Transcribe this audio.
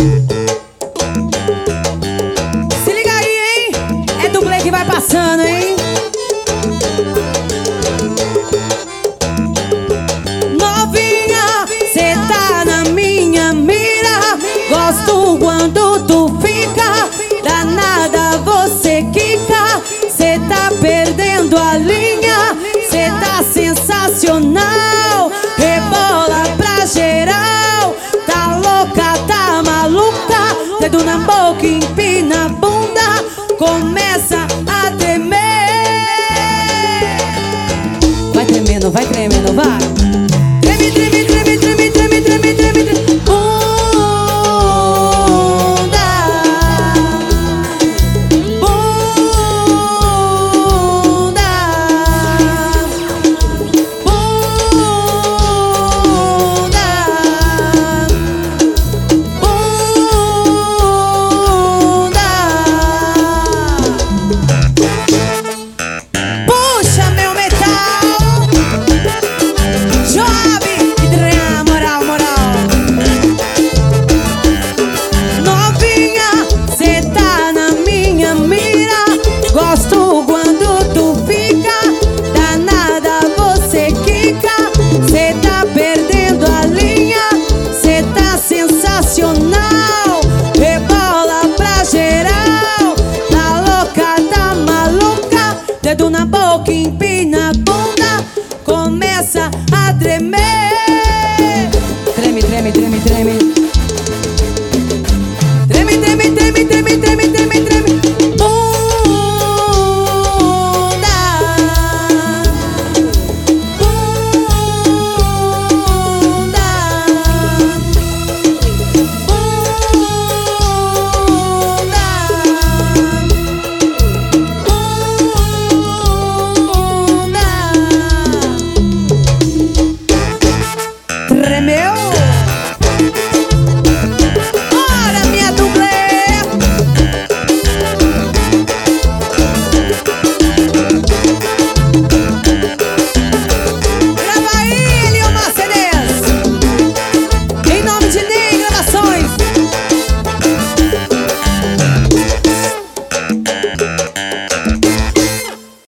Se liga aí, hein? É dublê que vai passando, hein? Novinha, cê tá na minha mira. Gosto quando tu fica. Danada, você quica. Cê tá perdendo a linha. Cê tá sensacional. Rebola pra geral. Tá louca, tá maluca. Dedo na boca, empina a bunda. Começa a tremer. Vai tremendo, vai. Treme, treme, treme, treme, treme, treme, treme, treme. Bunda. Bunda. Bunda. Bunda. Puxa meu metal. Job e drama, moral, moral. Novinha, cê tá na minha mira. Gosto quando tu fica. Danada, você quica. Cê tá perdendo a linha. Cê tá sensacional. Rebola pra geral. Tá louca, tá maluca. Dedo na boca, empina a bunda. Começa a tremer. Treme, treme, treme, treme. Treme, treme, treme, treme, treme.